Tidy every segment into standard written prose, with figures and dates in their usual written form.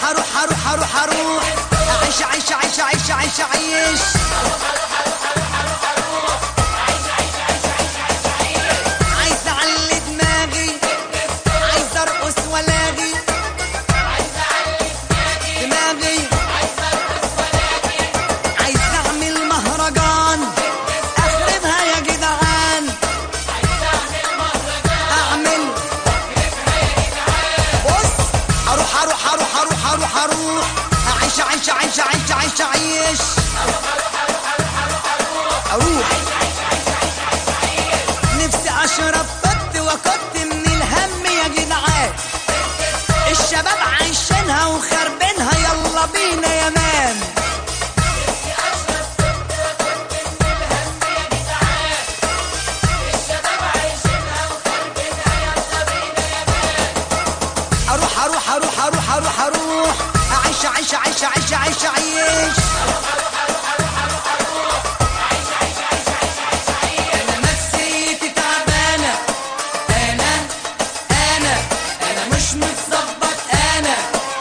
اروح اعيش عيش عيش عيش عيش عيش عايز اعلي دماغي عايز ارقص والاغي دماغي عايز اعمل مهرجان اخربها يا جدعان اعمل بص اروح اعيش عيش عيش عيش عيش عيش اروح نفسي اشرب وكت من الهم يا جدعان الشباب عايشينها وخربينها يلا بينا يا مان اروح اعيش عيش عيش عيش عيش عيش انا نفسيتي تعبانه انا مش متظبط انا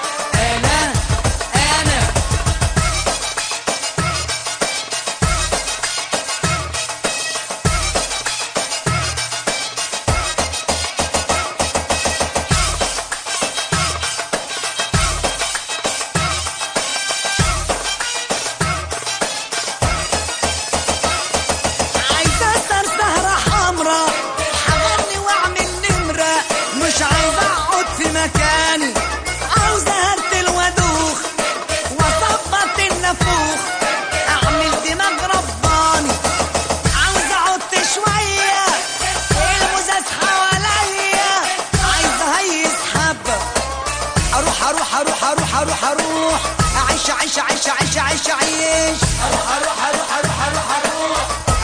مكاني عاوز اهدل وادوخ واظبط النفوخ اعمل دماغ رباني عاوز اعط شويه المزاز حواليا عايز اهيس حبه اروح اعيش عيش عيش عيش عيش عيش اروح